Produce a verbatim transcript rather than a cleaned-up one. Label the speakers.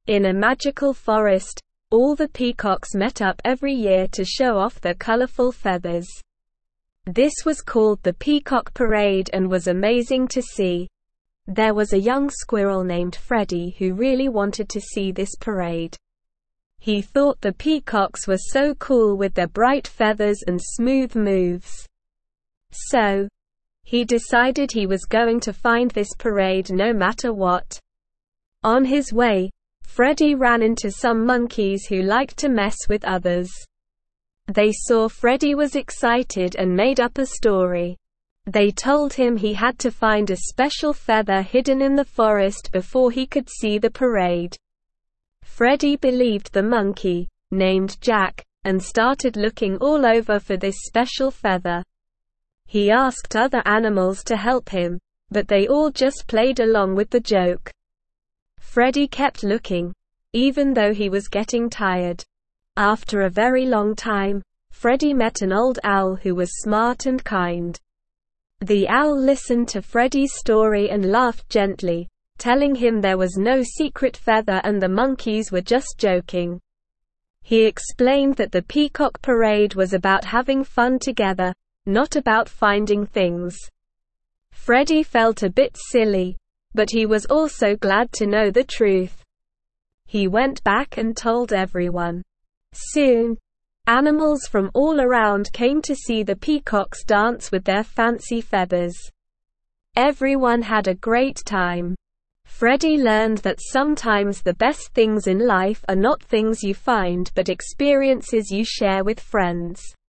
Speaker 1: In a magical forest, all the peacocks met up every year to show off their colorful feathers. This was called the Peacock Parade and was amazing to see. There was a young squirrel named Freddie who really wanted to see this parade. He thought the peacocks were so cool with their bright feathers and smooth moves. So, he decided he was going to find this parade no matter what. On his way, Freddie ran into some monkeys who liked to mess with others. They saw Freddie was excited and made up a story. They told him he had to find a special feather hidden in the forest before he could see the parade. Freddie believed the monkey, named Jack, and started looking all over for this special feather. He asked other animals to help him, but they all just played along with the joke. Freddie kept looking, even though he was getting tired. After a very long time, Freddie met an old owl who was smart and kind. The owl listened to Freddie's story and laughed gently, telling him there was no secret feather and the monkeys were just joking. He explained that the Peacock Parade was about having fun together, not about finding things. Freddie felt a bit silly, but he was also glad to know the truth. He went back and told everyone. Soon, animals from all around came to see the peacocks dance with their fancy feathers. Everyone had a great time. Freddie learned that sometimes the best things in life are not things you find but experiences you share with friends.